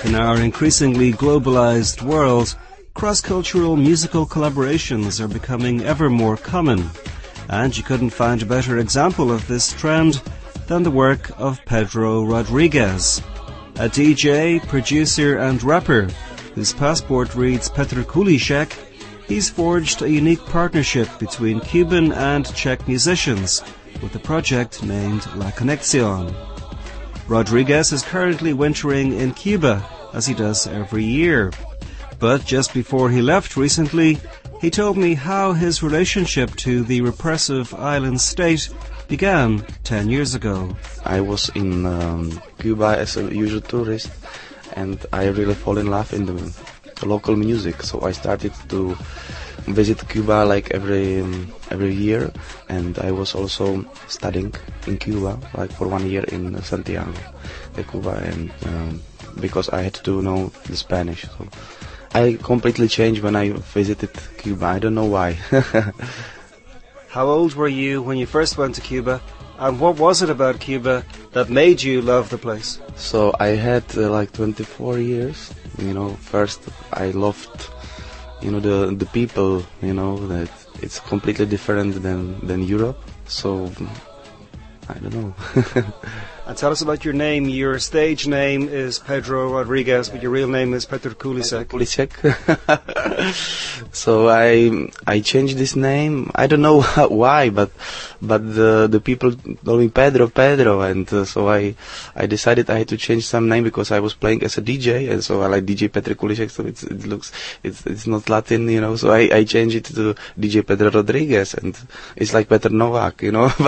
In our increasingly globalized world, cross-cultural musical collaborations are becoming ever more common, and you couldn't find a better example of this trend than the work of Pedro Rodriguez, a DJ, producer and rapper whose passport reads Petr Kulíšek. He's forged a unique partnership between Cuban and Czech musicians with a project named La Conexión. Rodriguez is currently wintering in Cuba, as he does every year. But just before he left recently, he told me how his relationship to the repressive island state began 10 years ago. I was in Cuba as a usual tourist, and I really fall in love in the local music. So I started to visit Cuba like every year, and I was also studying in Cuba like for 1 year in Santiago de Cuba, and because I had to know the Spanish. So I completely changed when I visited Cuba. I don't know why. How old were you when you first went to Cuba, and what was it about Cuba that made you love the place? So I had like 24 years. First I loved, the people, that it's completely different than Europe. So I don't know. And tell us about your name. Your stage name is Pedro Rodriguez, but your real name is Petr Kulíšek. So I changed this name. I don't know why, but the people told me Pedro, and so I decided I had to change some name because I was playing as a DJ, and so I like DJ Petr Kulíšek. So it's not Latin, So I changed it to DJ Pedro Rodriguez, and it's like Petr Novak,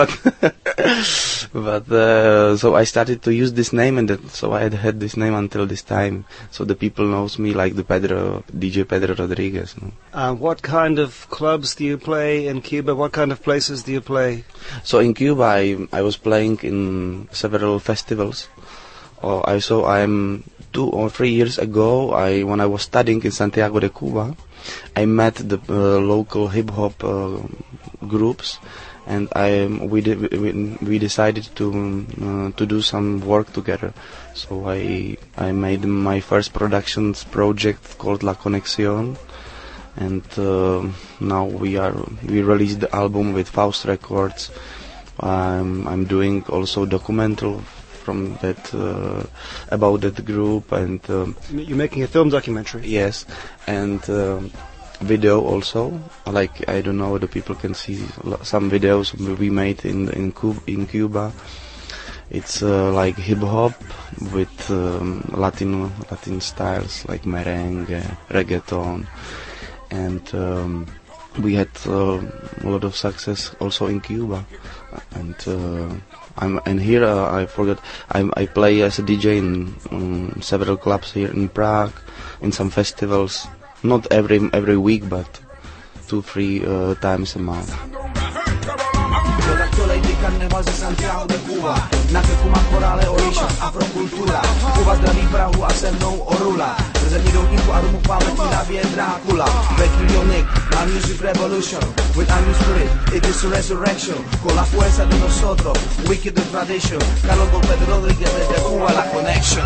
but so I started to use this name, and so I had this name until this time. So the people knows me like the DJ Pedro Rodriguez. What kind of clubs do you play in Cuba? What kind of places do you play? So in Cuba, I was playing in several festivals. I'm 2 or 3 years ago, when I was studying in Santiago de Cuba, I met the local hip hop groups. And we decided to do some work together. So I made my first productions project called La Conexión, and now we released the album with Faust Records. I'm doing also documental from that about that group, and you're making a film documentary. Yes, and. Video also, like I don't know, the people can see some videos we made in Cuba. It's like hip hop with Latin styles like merengue, reggaeton, and we had a lot of success also in Cuba. And here I forgot I play as a DJ in several clubs here in Prague, in some festivals. Not every week, but 2-3 times a month. Karneval ze Santiago de Cuba, na krku má korále Oríša, afrokultura. Kuba zdraví Prahu a se mnou Orula. Ze země doutníku a domu pamětí nabije Drákula. Back Unique, na Music Revolution. With a new spirit, it is a resurrection. Con la fuerza de nosotros, wicked the tradition. Carlos Pedro Rodríguez desde Cuba, La Conexión.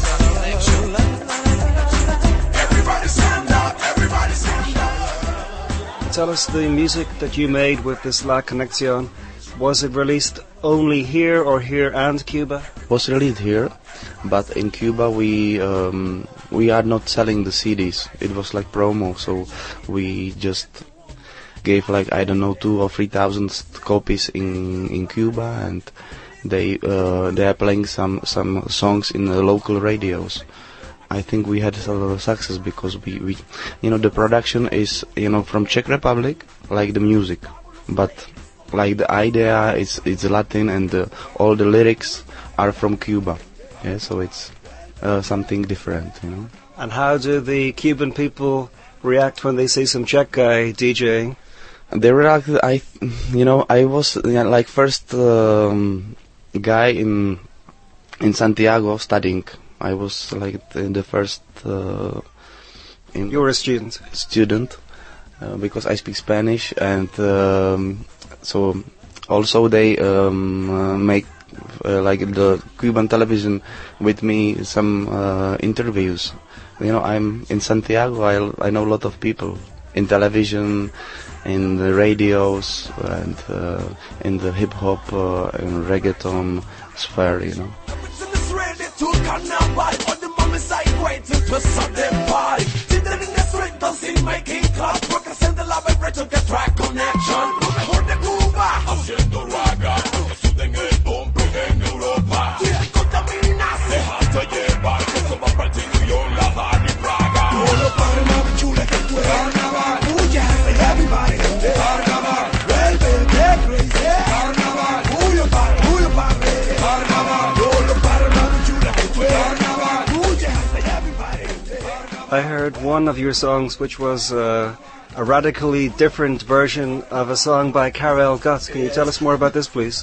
Tell us the music that you made with this La Conexión. Was it released only here or here and Cuba? Was released here, but in Cuba we are not selling the CDs. It was like promo, so we just gave like 2,000 or 3,000 copies in Cuba, and they are playing some songs in the local radios. I think we had a lot of success because we the production is from Czech Republic, like the music, but like the idea it's Latin, and all the lyrics are from Cuba. Yeah, so it's something different, And how do the Cuban people react when they see some Czech guy DJing? They react. I was like first guy in Santiago studying. I was like the first. You were a student. Because I speak Spanish, and so also they like the Cuban television with me some interviews. You know, I'm in Santiago. I know a lot of people in television, in the radios, and in the hip hop and reggaeton sphere. You know. I heard one of your songs which was a radically different version of a song by Karel Gott. Can you tell us more about this, please?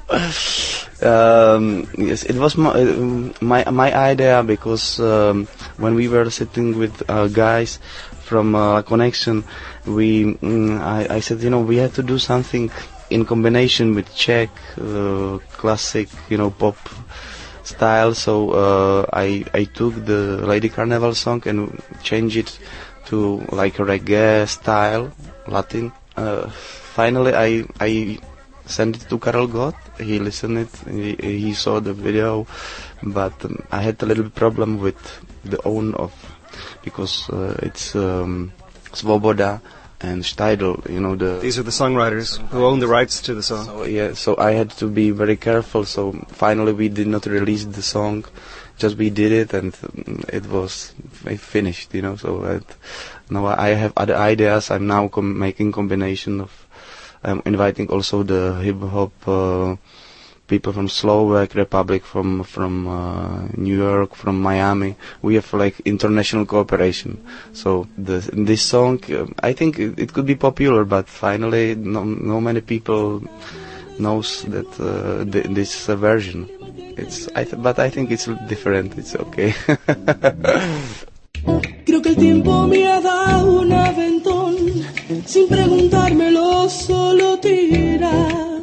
Yes, it was my idea, because when we were sitting with guys from Connection, I said, we have to do something in combination with Czech classic, pop style. So I took the Lady Carnival song and changed it to like a reggae style, Latin. Finally, I sent it to Karel Gott. He listened it. He saw the video, but I had a little problem with the own of, because it's Svoboda and Steidl, These are the songwriters who own the rights to the song. So I had to be very careful. So finally, we did not release the song. Just we did it, and it was finished. So now I have other ideas. I'm now making combination of. I'm inviting also the hip hop people from Slovak Republic, from New York, from Miami. We have like international cooperation. So this song, I think it could be popular, but finally, no many people knows that this version. But I think it's different. It's okay. Creo que el tiempo me ha dado un aventón, sin preguntármelo solo tira.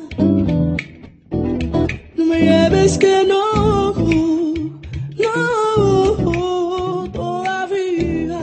No me lleves que no, todavía.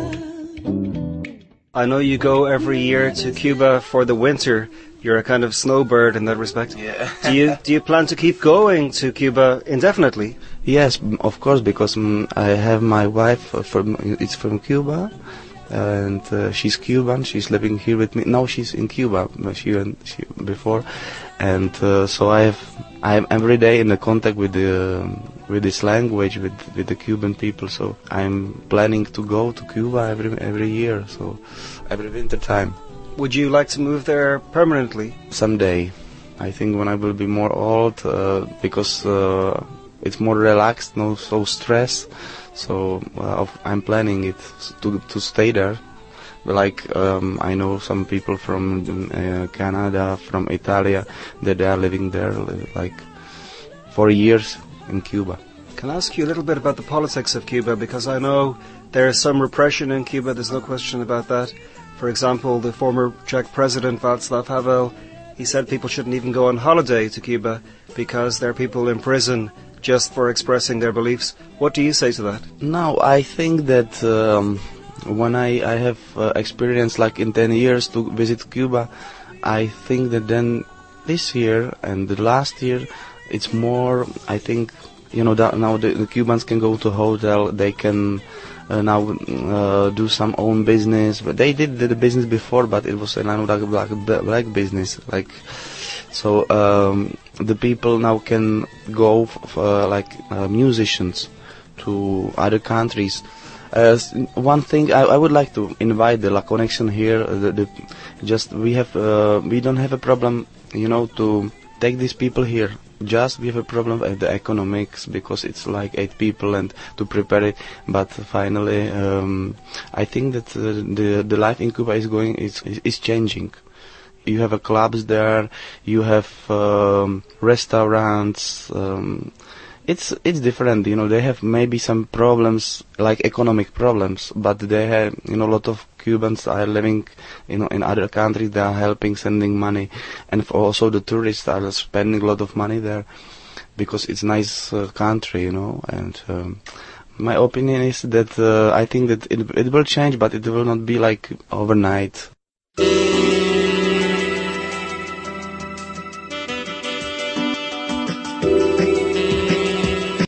I know you go every year to Cuba for the winter. You're a kind of snowbird in that respect. Yeah. Do you plan to keep going to Cuba indefinitely? Yes, of course, because I have my wife from Cuba, and she's Cuban. She's living here with me. Now she's in Cuba. She before, and so I'm every day in contact with this language, with the Cuban people. So I'm planning to go to Cuba every year. So every winter time. Would you like to move there permanently? Someday. I think when I will be more old, because it's more relaxed, no so stress. So I'm planning it to stay there. Like I know some people from Canada, from Italy, that they are living there like 4 years in Cuba. Can I ask you a little bit about the politics of Cuba? Because I know there is some repression in Cuba, there's no question about that. For example, the former Czech president Václav Havel, he said people shouldn't even go on holiday to Cuba because there are people in prison just for expressing their beliefs. What do you say to that? No, I think that when I have experience like in 10 years to visit Cuba, I think that then this year and the last year, it's more, I think, that now the Cubans can go to a hotel, they can now do some own business. But they did the business before, but it was black business. Like, so the people now can go like musicians to other countries. One thing I would like to invite the La Connection here. We don't have a problem, to take these people here. Just we have a problem with the economics, because it's like 8 people and to prepare it. But finally, I think that the life in Cuba is changing. You have clubs there, you have restaurants. It's different, they have maybe some problems, like economic problems, but they have, a lot of Cubans are living, in other countries. They are helping, sending money, and also the tourists are spending a lot of money there. because it's nice country, you know. And my opinion is that I think that it will change, but it will not be like overnight.